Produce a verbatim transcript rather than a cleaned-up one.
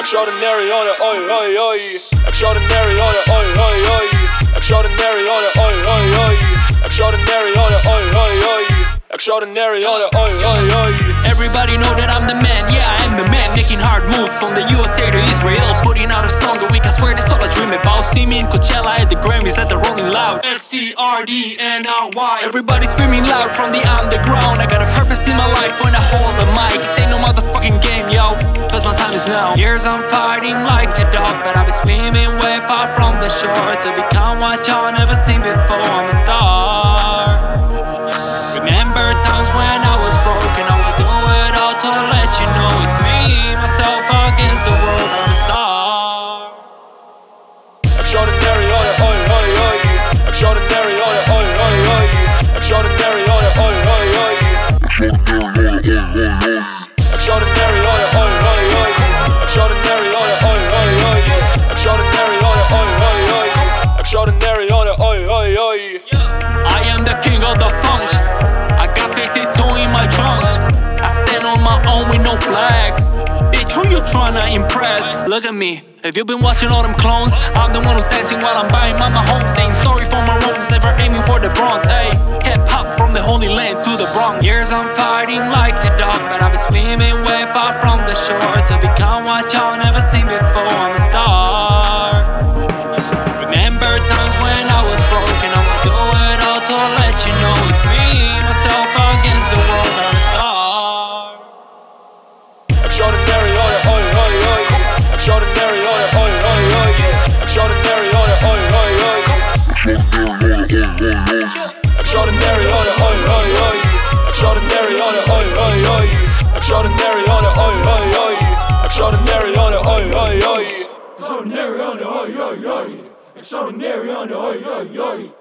Extraordinary on it, oi, oi, oi. Extraordinary on it, oi, oi, oi. Extraordinary on it, oi, oi, oi. Extraordinary on it, oi, oi, oi. Extraordinary on it, oi, oi, oi. Everybody know that I'm the man, yeah, I am the man. Making hard moves from the U S A to Israel. Putting out a song a week, I swear that's all I dream about. See me in Coachella at the Grammys at the Rolling Loud. X T R D N R Y. Everybody screaming loud from the underground. I got a purpose in my life when I hold the mic. It ain't no motherfucking game, yo, cause my time is now. Years I'm fighting like a dog, but I've been swimming way far from the shore to become what y'all never seen before. I'm a star. Remember times when I was broken, I would do it all to let you know it's me, myself against the world. I'm a star. Extraordinary on it, oi, oi, oi. Extraordinary on it, oi, oi, oi. Extraordinary on it, oi, oi, oi. Extraordinary on it, oi, oi, oi. Extraordinary on it, oi, oi, oi. Extraordinary on it, oi, oi, oi. Extraordinary on it, oi, oi, oi. I am the king of the funk. I got fifty-two in my trunk. I stand on my own with no flags. Bitch, who you tryna impress? Look at me. If you've been watching all them clones, I'm the one who's dancing while I'm buying mama homes. Saying sorry for my wrongs, never aiming for the bronze. Hey, hip hop from the Holy Land to the Bronx. Years I'm fighting like a dog, but I've been swimming way far from the shore to become what y'all never seen before. I'm a star. Remember times when I was broken, I would do it all to let you know it's me, myself against the world. I'm a star. Extraordinary on it, oi, oi, oi. Extraordinary on it, oi, oi, oi. Extraordinary on it, oi, oi, oi. Extraordinary on it, oi, oi, oi. Extraordinary on it, oi, oi, oi. Extraordinary on it, oi, oi, oi. Extraordinary on it, oi, oi, oi. Extraordinary on it, oi, oi, oi. Extraordinary on it, oi, oi, oi.